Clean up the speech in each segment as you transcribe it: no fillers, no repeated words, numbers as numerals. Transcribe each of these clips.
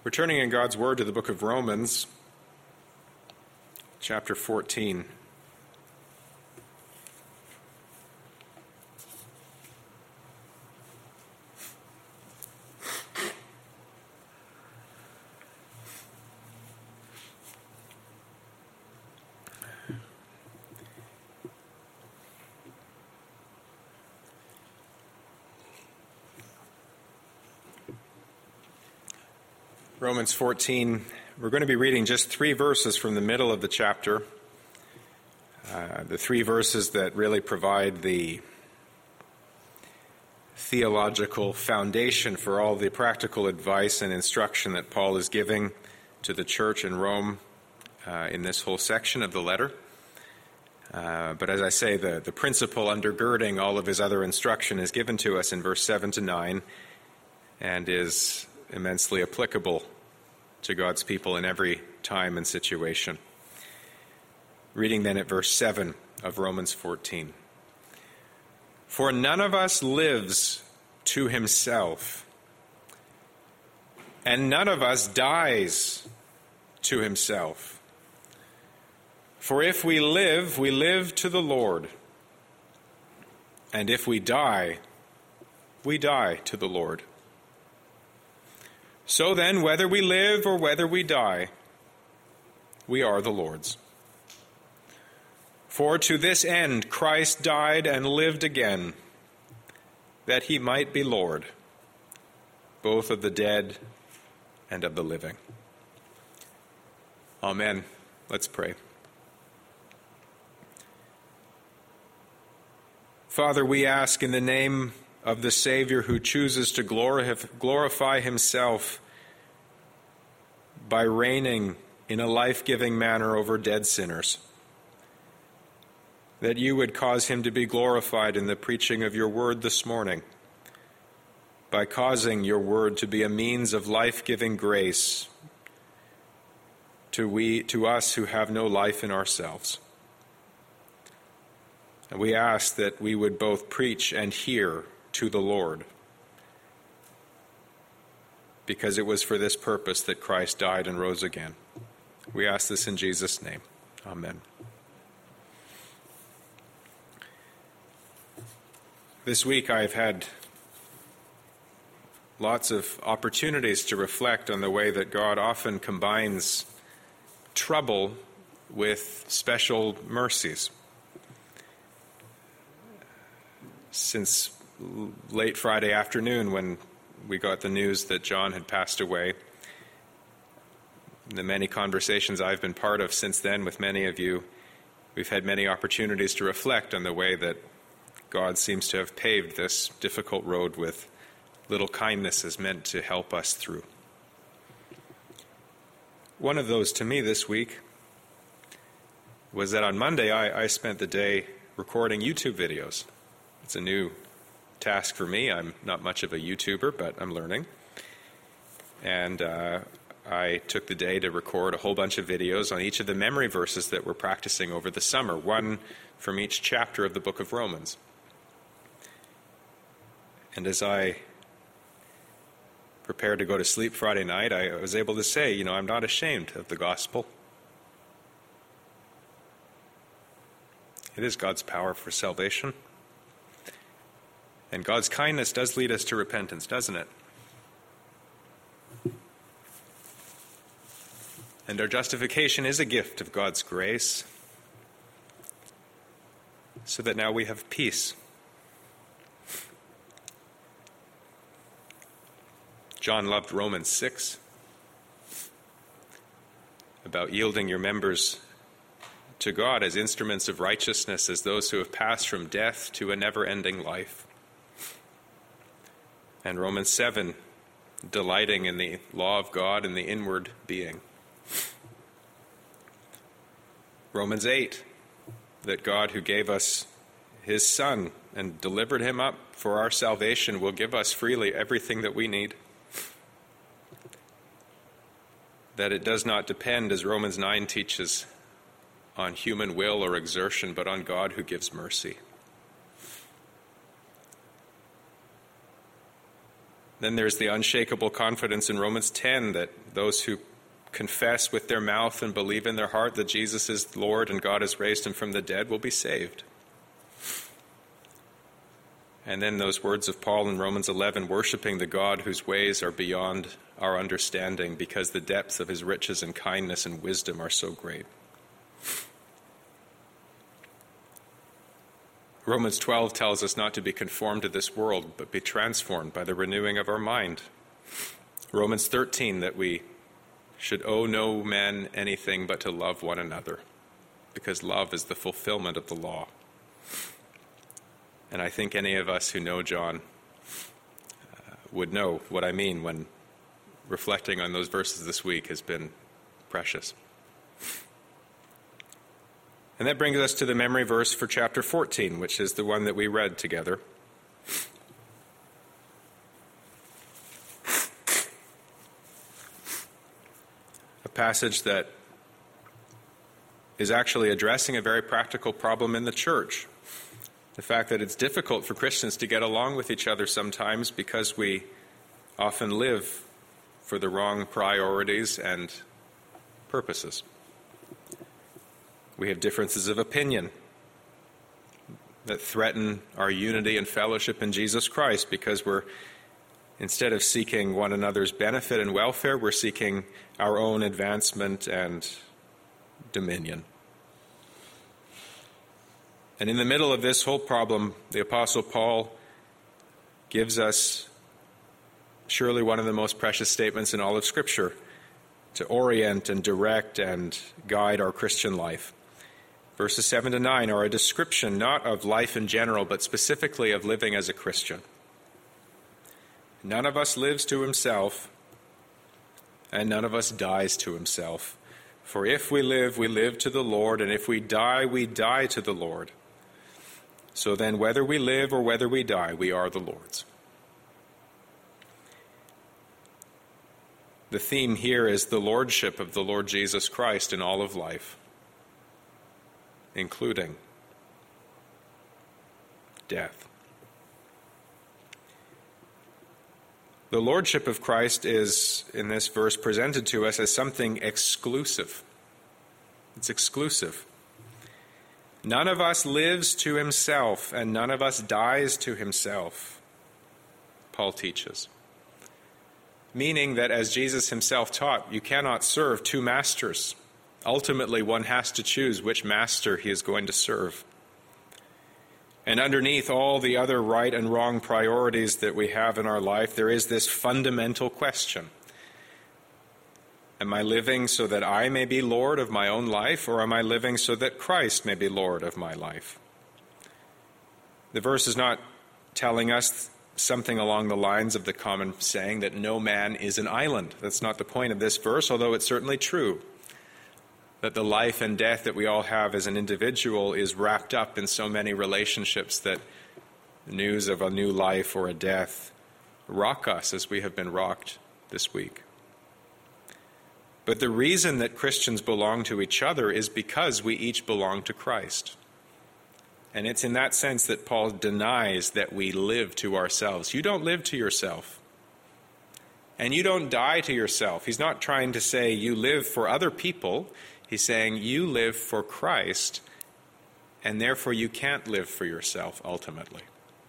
We're turning in God's Word to the book of Romans, chapter 14. Romans 14, we're going to be reading just 3 verses from the middle of the chapter. The 3 verses that really provide the theological foundation for all the practical advice and instruction that Paul is giving to the church in Rome in this whole section of the letter. But as I say, the principle undergirding all of his other instruction is given to us in verse 7 to 9 and is immensely applicable to God's people in every time and situation. Reading then at verse 7 of Romans 14. For none of us lives to himself, and none of us dies to himself. For if we live to the Lord, and if we die to the Lord. So then, whether we live or whether we die, we are the Lord's. For to this end Christ died and lived again, that he might be Lord, both of the dead and of the living. Amen. Let's pray. Father, we ask in the name of the Savior who chooses to glorify himself by reigning in a life-giving manner over dead sinners, that you would cause him to be glorified in the preaching of your word this morning, by causing your word to be a means of life-giving grace to us who have no life in ourselves. And we ask that we would both preach and hear to the Lord, because it was for this purpose that Christ died and rose again. We ask this in Jesus' name. Amen. This week I've had lots of opportunities to reflect on the way that God often combines trouble with special mercies. Since late Friday afternoon, when we got the news that John had passed away, the many conversations I've been part of since then with many of you, we've had many opportunities to reflect on the way that God seems to have paved this difficult road with little kindnesses meant to help us through. One of those to me this week was that on Monday I spent the day recording YouTube videos. It's a new task for me. I'm not much of a YouTuber, but I'm learning. And I took the day to record a whole bunch of videos on each of the memory verses that we're practicing over the summer, one from each chapter of the book of Romans. And as I prepared to go to sleep Friday night, I was able to say, I'm not ashamed of the gospel. It is God's power for salvation. And God's kindness does lead us to repentance, doesn't it? And our justification is a gift of God's grace, so that now we have peace. John loved Romans 6, about yielding your members to God as instruments of righteousness, as those who have passed from death to a never-ending life. And Romans 7, delighting in the law of God and the inward being. Romans 8, that God who gave us his Son and delivered him up for our salvation will give us freely everything that we need. That it does not depend, as Romans 9 teaches, on human will or exertion, but on God who gives mercy. Then there's the unshakable confidence in Romans 10 that those who confess with their mouth and believe in their heart that Jesus is Lord and God has raised him from the dead will be saved. And then those words of Paul in Romans 11, worshiping the God whose ways are beyond our understanding because the depths of his riches and kindness and wisdom are so great. Romans 12 tells us not to be conformed to this world, but be transformed by the renewing of our mind. Romans 13, that we should owe no man anything but to love one another, because love is the fulfillment of the law. And I think any of us who know John would know what I mean when reflecting on those verses this week has been precious. And that brings us to the memory verse for chapter 14, which is the one that we read together. A passage that is actually addressing a very practical problem in the church. The fact that it's difficult for Christians to get along with each other sometimes because we often live for the wrong priorities and purposes. We have differences of opinion that threaten our unity and fellowship in Jesus Christ because instead of seeking one another's benefit and welfare, we're seeking our own advancement and dominion. And in the middle of this whole problem, the Apostle Paul gives us surely one of the most precious statements in all of Scripture to orient and direct and guide our Christian life. Verses 7 to 9 are a description not of life in general, but specifically of living as a Christian. None of us lives to himself, and none of us dies to himself. For if we live to the Lord, and if we die to the Lord. So then, whether we live or whether we die, we are the Lord's. The theme here is the lordship of the Lord Jesus Christ in all of life, including death. The lordship of Christ is, in this verse, presented to us as something exclusive. It's exclusive. None of us lives to himself, and none of us dies to himself, Paul teaches. Meaning that, as Jesus himself taught, you cannot serve two masters. Ultimately, one has to choose which master he is going to serve. And underneath all the other right and wrong priorities that we have in our life, there is this fundamental question. Am I living so that I may be Lord of my own life, or am I living so that Christ may be Lord of my life? The verse is not telling us something along the lines of the common saying that no man is an island. That's not the point of this verse, although it's certainly true that the life and death that we all have as an individual is wrapped up in so many relationships that news of a new life or a death rock us as we have been rocked this week. But the reason that Christians belong to each other is because we each belong to Christ. And it's in that sense that Paul denies that we live to ourselves. You don't live to yourself. And you don't die to yourself. He's not trying to say you live for other people. He's saying you live for Christ, and therefore you can't live for yourself ultimately.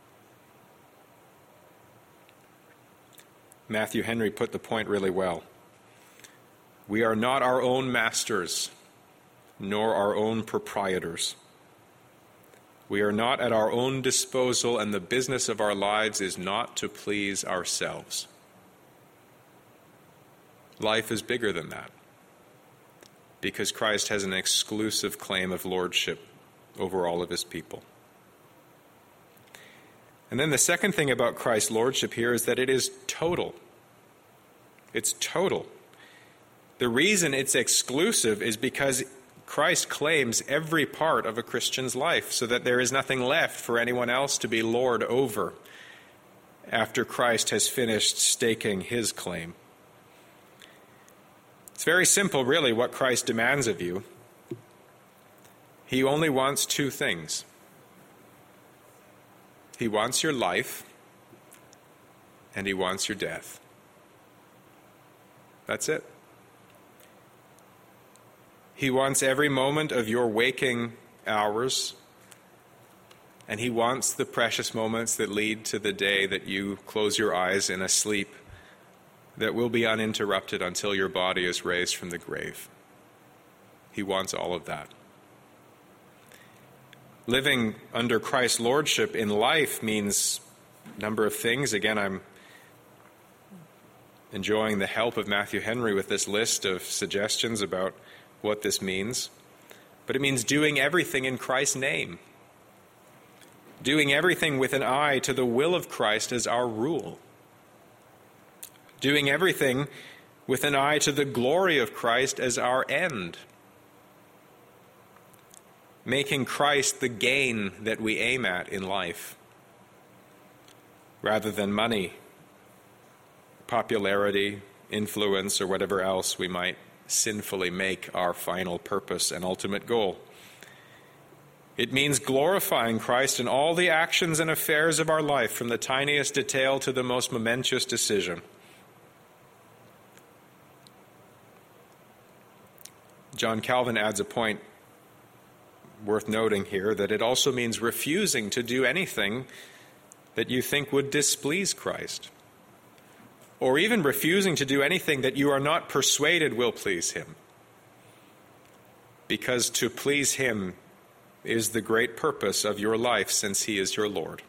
Matthew Henry put the point really well. We are not our own masters, nor our own proprietors. We are not at our own disposal, and the business of our lives is not to please ourselves. Life is bigger than that, because Christ has an exclusive claim of lordship over all of his people. And then the second thing about Christ's lordship here is that it is total. It's total. The reason it's exclusive is because Christ claims every part of a Christian's life, so that there is nothing left for anyone else to be Lord over after Christ has finished staking his claim. It's very simple, really, what Christ demands of you. He only wants two things. He wants your life, and he wants your death. That's it. He wants every moment of your waking hours, and he wants the precious moments that lead to the day that you close your eyes in a sleep that will be uninterrupted until your body is raised from the grave. He wants all of that. Living under Christ's lordship in life means a number of things. Again, I'm enjoying the help of Matthew Henry with this list of suggestions about what this means. But it means doing everything in Christ's name. Doing everything with an eye to the will of Christ as our rule. Doing everything with an eye to the glory of Christ as our end. Making Christ the gain that we aim at in life, rather than money, popularity, influence, or whatever else we might sinfully make our final purpose and ultimate goal. It means glorifying Christ in all the actions and affairs of our life, from the tiniest detail to the most momentous decision. John Calvin adds a point worth noting here, that it also means refusing to do anything that you think would displease Christ, or even refusing to do anything that you are not persuaded will please him, because to please him is the great purpose of your life, since he is your Lord.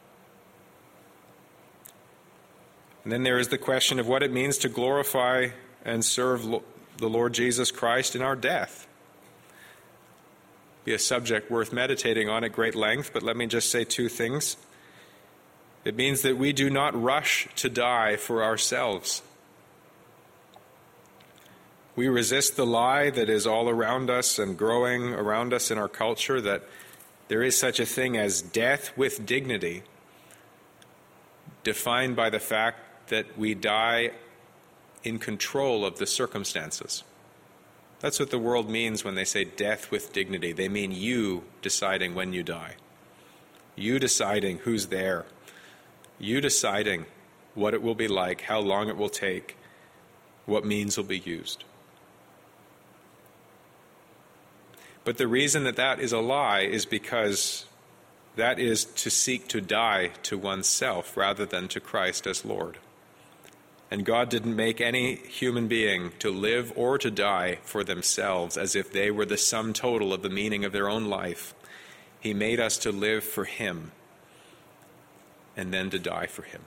And then there is the question of what it means to glorify and serve the Lord Jesus Christ in our death. Be a subject worth meditating on at great length, but let me just say two things. It means that we do not rush to die for ourselves. We resist the lie that is all around us and growing around us in our culture, that there is such a thing as death with dignity, defined by the fact that we die in control of the circumstances. That's what the world means when they say death with dignity. They mean you deciding when you die. You deciding who's there. You deciding what it will be like, how long it will take, what means will be used. But the reason that that is a lie is because that is to seek to die to oneself rather than to Christ as Lord. And God didn't make any human being to live or to die for themselves as if they were the sum total of the meaning of their own life. He made us to live for him and then to die for him.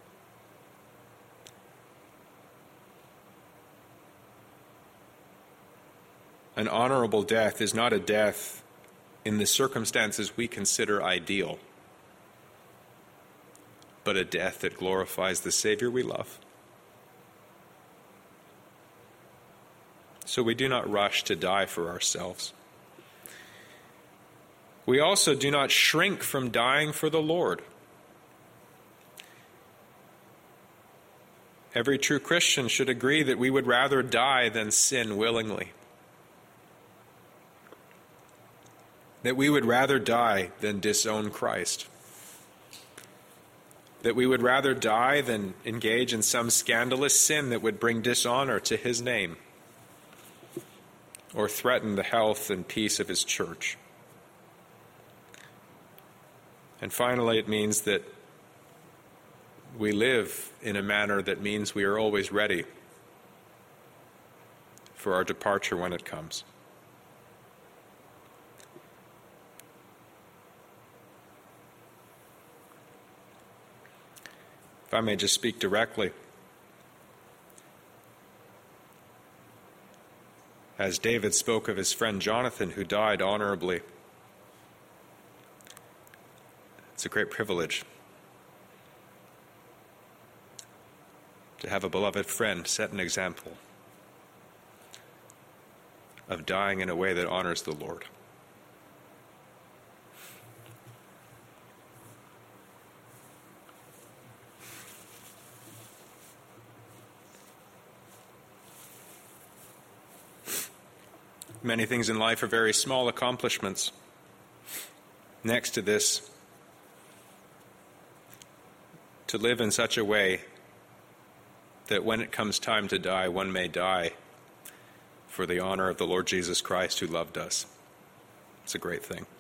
An honorable death is not a death in the circumstances we consider ideal, but a death that glorifies the Savior we love. So we do not rush to die for ourselves. We also do not shrink from dying for the Lord. Every true Christian should agree that we would rather die than sin willingly. That we would rather die than disown Christ. That we would rather die than engage in some scandalous sin that would bring dishonor to his name, or threaten the health and peace of his church. And finally, it means that we live in a manner that means we are always ready for our departure when it comes. If I may just speak directly, as David spoke of his friend Jonathan, who died honorably. It's a great privilege to have a beloved friend set an example of dying in a way that honors the Lord. Many things in life are very small accomplishments next to this to live in such a way that when it comes time to die, one may die for the honor of the Lord Jesus Christ who loved us. It's a great thing.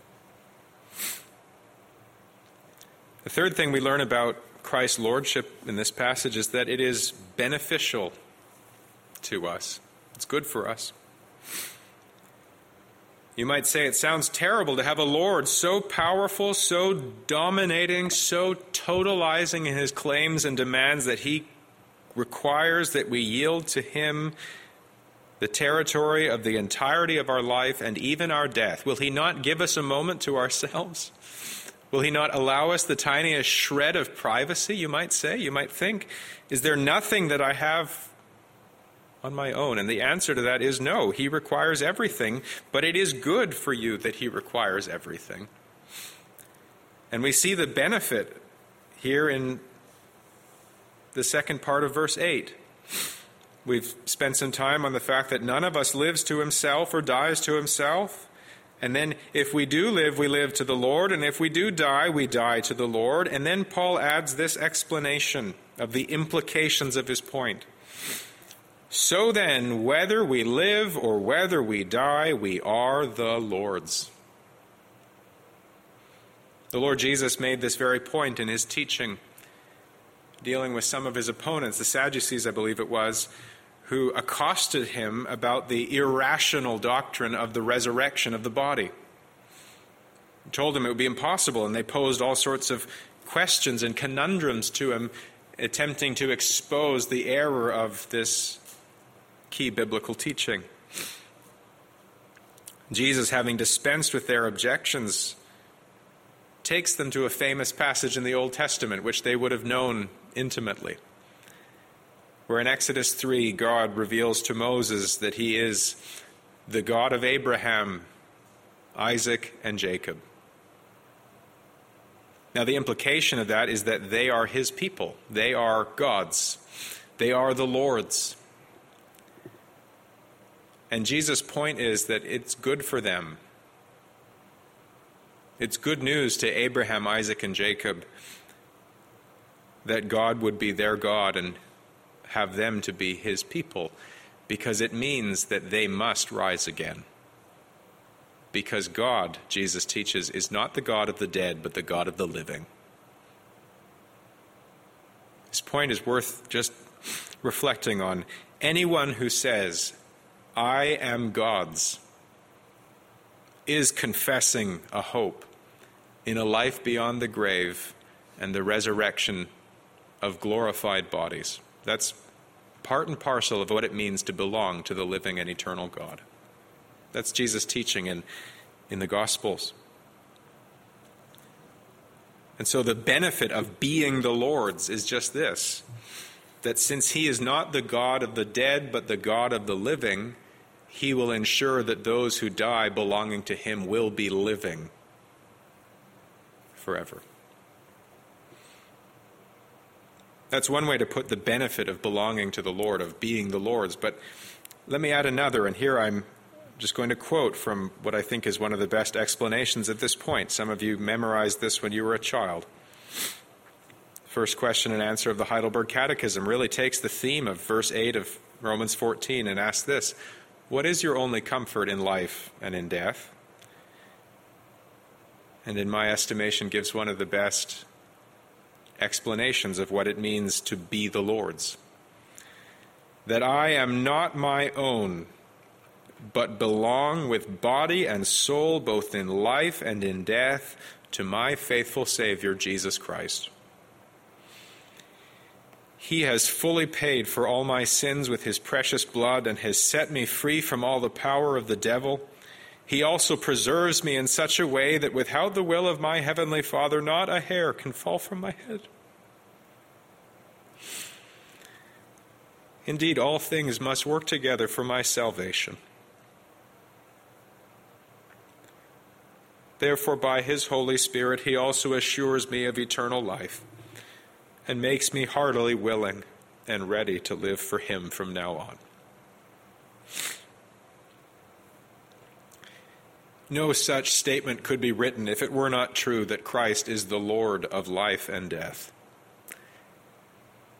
The third thing we learn about Christ's lordship in this passage is that it is beneficial to us. It's good for us. You might say it sounds terrible to have a Lord so powerful, so dominating, so totalizing in his claims and demands that he requires that we yield to him the territory of the entirety of our life and even our death. Will he not give us a moment to ourselves? Will he not allow us the tiniest shred of privacy, you might say? You might think, is there nothing that I have on my own? And the answer to that is no. He requires everything, but it is good for you that he requires everything. And we see the benefit here in the second part of verse 8. We've spent some time on the fact that none of us lives to himself or dies to himself. And then if we do live, we live to the Lord. And if we do die, we die to the Lord. And then Paul adds this explanation of the implications of his point. So then, whether we live or whether we die, we are the Lord's. The Lord Jesus made this very point in his teaching, dealing with some of his opponents, the Sadducees, I believe it was, who accosted him about the irrational doctrine of the resurrection of the body. He told him it would be impossible, and they posed all sorts of questions and conundrums to him, attempting to expose the error of this key biblical teaching. Jesus, having dispensed with their objections, takes them to a famous passage in the Old Testament, which they would have known intimately, where in Exodus 3, God reveals to Moses that he is the God of Abraham, Isaac, and Jacob. Now, the implication of that is that they are his people. They are God's. They are the Lord's. And Jesus' point is that it's good for them. It's good news to Abraham, Isaac, and Jacob that God would be their God and have them to be his people, because it means that they must rise again. Because God, Jesus teaches, is not the God of the dead, but the God of the living. This point is worth just reflecting on. Anyone who says, I am God's, is confessing a hope in a life beyond the grave and the resurrection of glorified bodies. That's part and parcel of what it means to belong to the living and eternal God. That's Jesus' teaching in the Gospels. And so the benefit of being the Lord's is just this, that since he is not the God of the dead, but the God of the living, he will ensure that those who die belonging to him will be living forever. That's one way to put the benefit of belonging to the Lord, of being the Lord's. But let me add another, and here I'm just going to quote from what I think is one of the best explanations at this point. Some of you memorized this when you were a child. First question and answer of the Heidelberg Catechism really takes the theme of verse 8 of Romans 14 and asks this: what is your only comfort in life and in death? And in my estimation gives one of the best explanations of what it means to be the Lord's. That I am not my own, but belong with body and soul, both in life and in death, to my faithful Savior, Jesus Christ. He has fully paid for all my sins with his precious blood and has set me free from all the power of the devil. He also preserves me in such a way that without the will of my heavenly Father, not a hair can fall from my head. Indeed, all things must work together for my salvation. Therefore, by his Holy Spirit, he also assures me of eternal life and makes me heartily willing and ready to live for him from now on. No such statement could be written if it were not true that Christ is the Lord of life and death.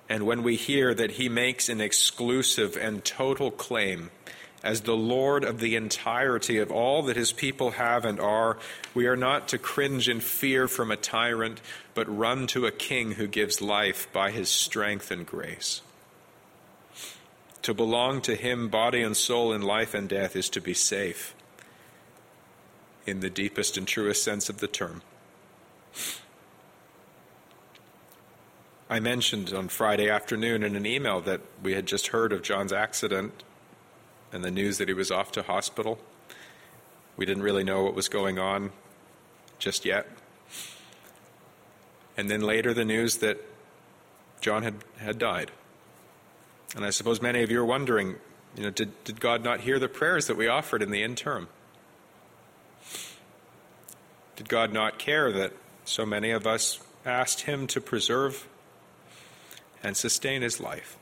and when we hear that he makes an exclusive and total claim as the Lord of the entirety of all that his people have and are, we are not to cringe in fear from a tyrant, but run to a king who gives life by his strength and grace. To belong to him, body and soul, in life and death, is to be safe, in the deepest and truest sense of the term. I mentioned on Friday afternoon in an email that we had just heard of John's accident and the news that he was off to hospital. We didn't really know what was going on just yet. And then later the news that John had died. And I suppose many of you are wondering, did God not hear the prayers that we offered in the interim? Did God not care that so many of us asked him to preserve and sustain his life?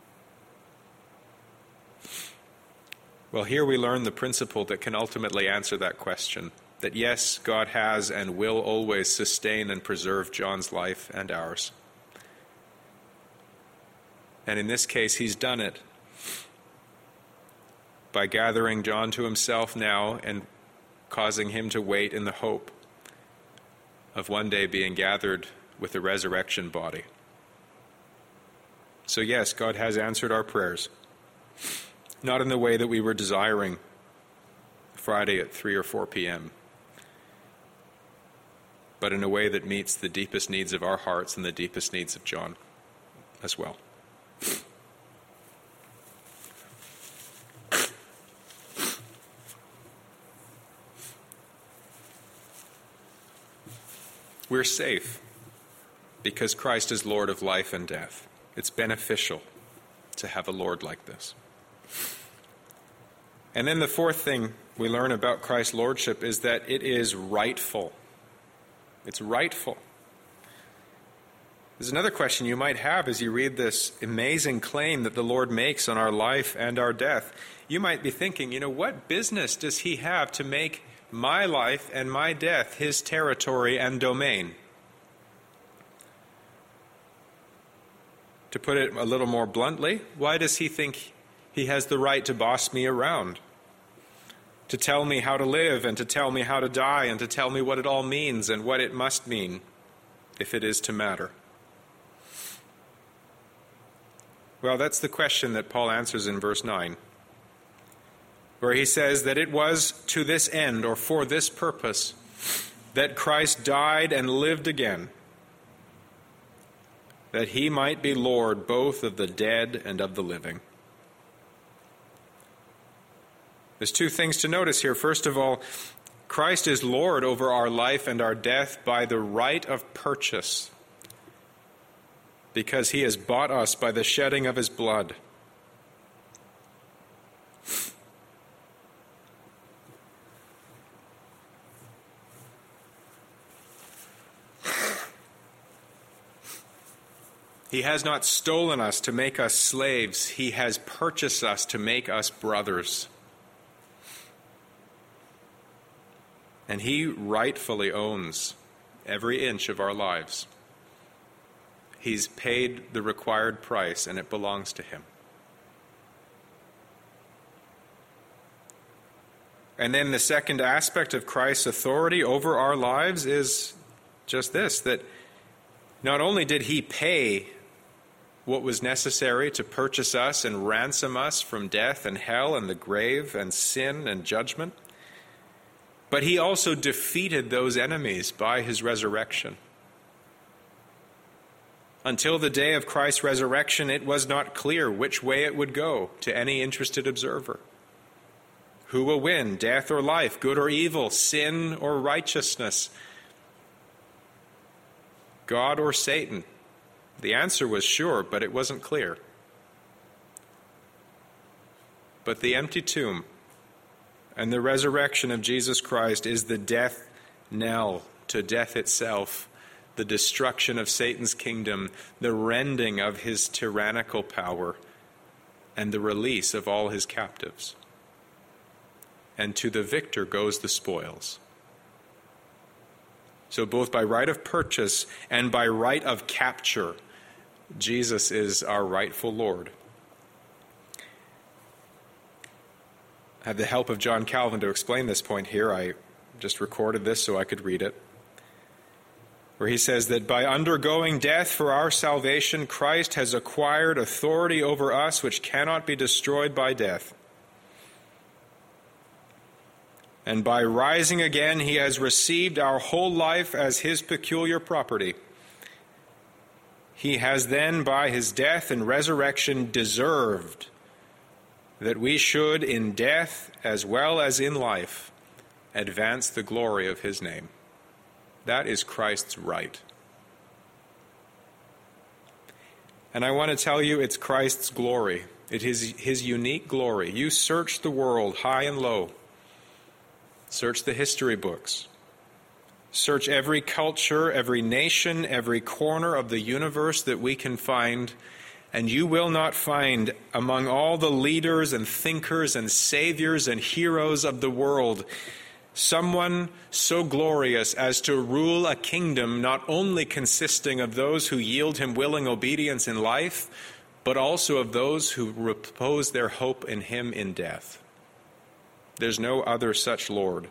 Well, here we learn the principle that can ultimately answer that question, that yes, God has and will always sustain and preserve John's life and ours. And in this case, he's done it by gathering John to himself now and causing him to wait in the hope of one day being gathered with the resurrection body. So yes, God has answered our prayers, not in the way that we were desiring Friday at 3 or 4 p.m., but in a way that meets the deepest needs of our hearts and the deepest needs of John as well. We're safe because Christ is Lord of life and death. It's beneficial to have a Lord like this. And then the fourth thing we learn about Christ's lordship is that it is rightful. It's rightful. There's another question you might have as you read this amazing claim that the Lord makes on our life and our death. You might be thinking, what business does he have to make my life and my death his territory and domain? To put it a little more bluntly, why does he think he has the right to boss me around? To tell me how to live and to tell me how to die and to tell me what it all means and what it must mean if it is to matter? Well, that's the question that Paul answers in verse 9, where he says that it was to this end, or for this purpose, that Christ died and lived again, that he might be Lord both of the dead and of the living. There's two things to notice here. First of all, Christ is Lord over our life and our death by the right of purchase, because he has bought us by the shedding of his blood. He has not stolen us to make us slaves. He has purchased us to make us brothers. And he rightfully owns every inch of our lives. He's paid the required price, and it belongs to him. And then the second aspect of Christ's authority over our lives is just this, that not only did he pay what was necessary to purchase us and ransom us from death and hell and the grave and sin and judgment, but he also defeated those enemies by his resurrection. Until the day of Christ's resurrection, it was not clear which way it would go to any interested observer. Who will win, death or life, good or evil, sin or righteousness, God or Satan? The answer was sure, but it wasn't clear. But the empty tomb and the resurrection of Jesus Christ is the death knell to death itself, the destruction of Satan's kingdom, the rending of his tyrannical power, and the release of all his captives. And to the victor goes the spoils. So both by right of purchase and by right of capture, Jesus is our rightful Lord. I have the help of John Calvin to explain this point here. I just recorded this so I could read it, where he says that by undergoing death for our salvation, Christ has acquired authority over us which cannot be destroyed by death. And by rising again, he has received our whole life as his peculiar property. He has then, by his death and resurrection, deserved that we should, in death as well as in life, advance the glory of his name. That is Christ's right. And I want to tell you, it's Christ's glory. It is his unique glory. You search the world high and low. Search the history books. Search every culture, every nation, every corner of the universe that we can find, and you will not find among all the leaders and thinkers and saviors and heroes of the world someone so glorious as to rule a kingdom not only consisting of those who yield him willing obedience in life, but also of those who repose their hope in him in death. There's no other such Lord.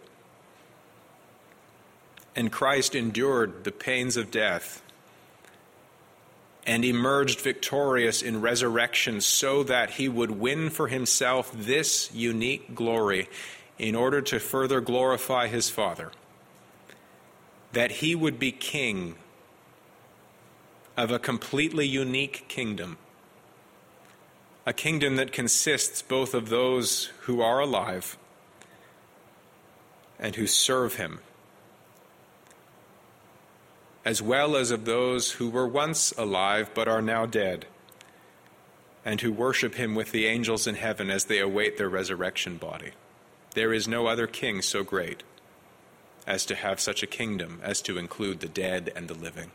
And Christ endured the pains of death and emerged victorious in resurrection so that he would win for himself this unique glory in order to further glorify his Father, that he would be king of a completely unique kingdom, a kingdom that consists both of those who are alive and who serve him, as well as of those who were once alive but are now dead, and who worship him with the angels in heaven as they await their resurrection body. There is no other king so great as to have such a kingdom as to include the dead and the living.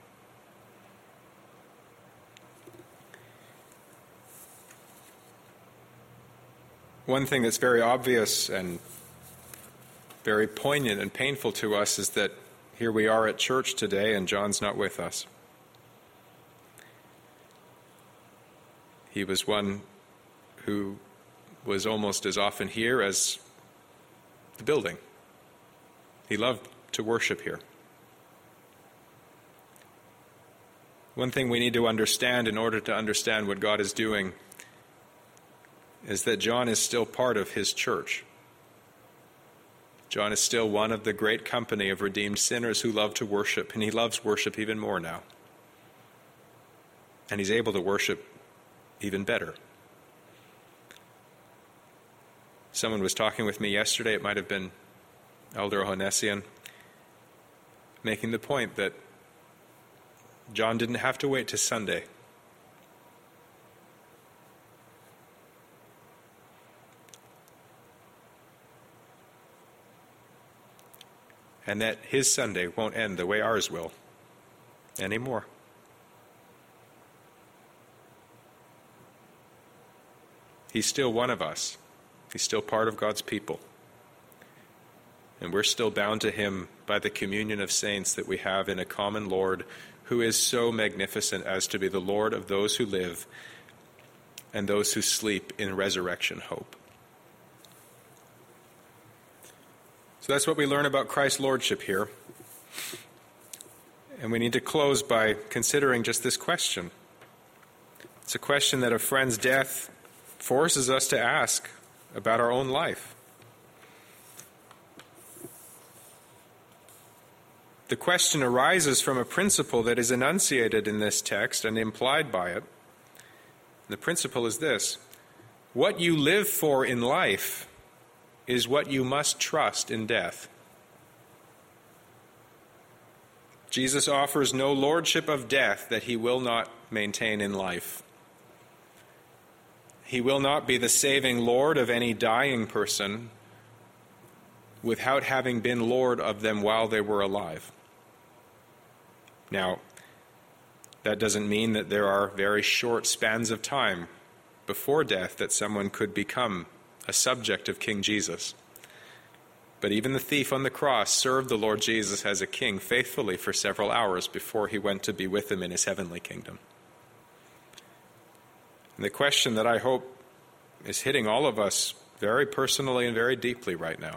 One thing that's very obvious and very poignant and painful to us is that here we are at church today and John's not with us. He was one who was almost as often here as the building. He loved to worship here. One thing we need to understand in order to understand what God is doing is that John is still part of his church. John is still one of the great company of redeemed sinners who love to worship, and he loves worship even more now. And he's able to worship even better. Someone was talking with me yesterday, it might have been Elder Honessian, making the point that John didn't have to wait to Sunday. And that his Sunday won't end the way ours will anymore. He's still one of us. He's still part of God's people. And we're still bound to him by the communion of saints that we have in a common Lord who is so magnificent as to be the Lord of those who live and those who sleep in resurrection hope. So that's what we learn about Christ's lordship here. And we need to close by considering just this question. It's a question that a friend's death forces us to ask about our own life. The question arises from a principle that is enunciated in this text and implied by it. The principle is this: what you live for in life is what you must trust in death. Jesus offers no lordship of death that he will not maintain in life. He will not be the saving Lord of any dying person without having been Lord of them while they were alive. Now, that doesn't mean that there are very short spans of time before death that someone could become a subject of King Jesus. But even the thief on the cross served the Lord Jesus as a king faithfully for several hours before he went to be with him in his heavenly kingdom. And the question that I hope is hitting all of us very personally and very deeply right now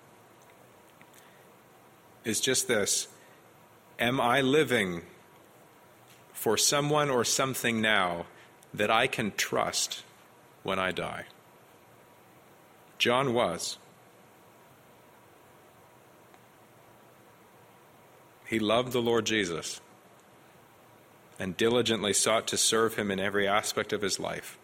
is just this: am I living for someone or something now that I can trust when I die? John was. He loved the Lord Jesus and diligently sought to serve him in every aspect of his life,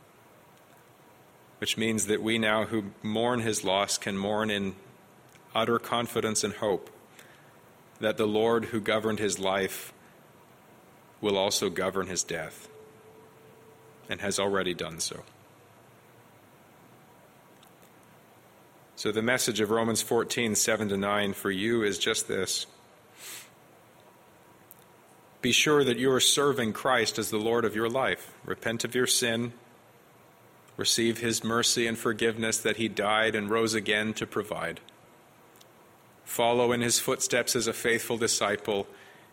which means that we now who mourn his loss can mourn in utter confidence and hope that the Lord who governed his life will also govern his death, and has already done so. So the message of Romans 14, 7-9 for you is just this: be sure that you are serving Christ as the Lord of your life. Repent of your sin. Receive his mercy and forgiveness that he died and rose again to provide. Follow in his footsteps as a faithful disciple.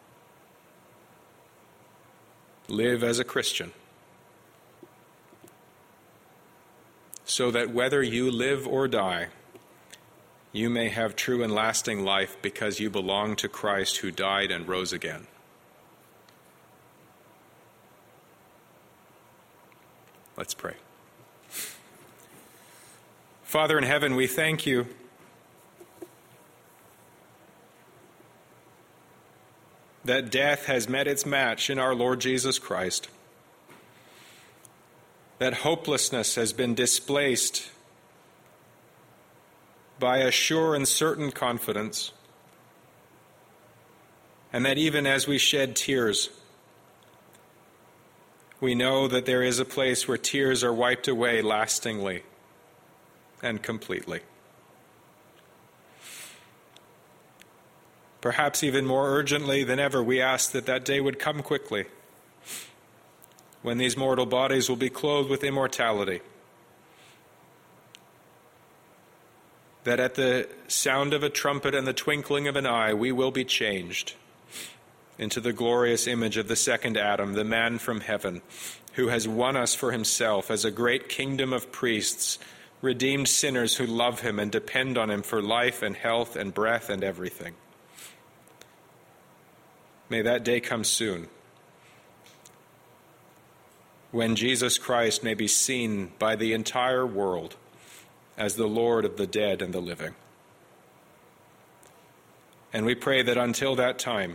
Live as a Christian, so that whether you live or die, you may have true and lasting life because you belong to Christ who died and rose again. Let's pray. Father in heaven, we thank you that death has met its match in our Lord Jesus Christ, that hopelessness has been displaced by a sure and certain confidence, and that even as we shed tears, we know that there is a place where tears are wiped away lastingly and completely. Perhaps even more urgently than ever, we ask that that day would come quickly, when these mortal bodies will be clothed with immortality, that at the sound of a trumpet and the twinkling of an eye, we will be changed into the glorious image of the second Adam, the man from heaven, who has won us for himself as a great kingdom of priests, redeemed sinners who love him and depend on him for life and health and breath and everything. May that day come soon, when Jesus Christ may be seen by the entire world as the Lord of the dead and the living. And we pray that until that time,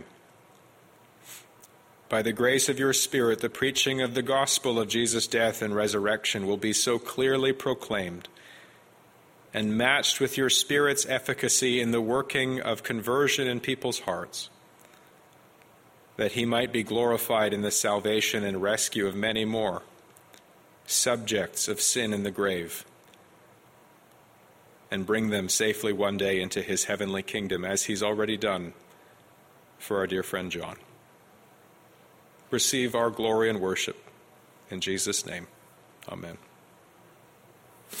by the grace of your Spirit, the preaching of the gospel of Jesus' death and resurrection will be so clearly proclaimed and matched with your Spirit's efficacy in the working of conversion in people's hearts, that he might be glorified in the salvation and rescue of many more, subjects of sin in the grave, and bring them safely one day into his heavenly kingdom, as he's already done for our dear friend John. Receive our glory and worship. In Jesus' name, amen.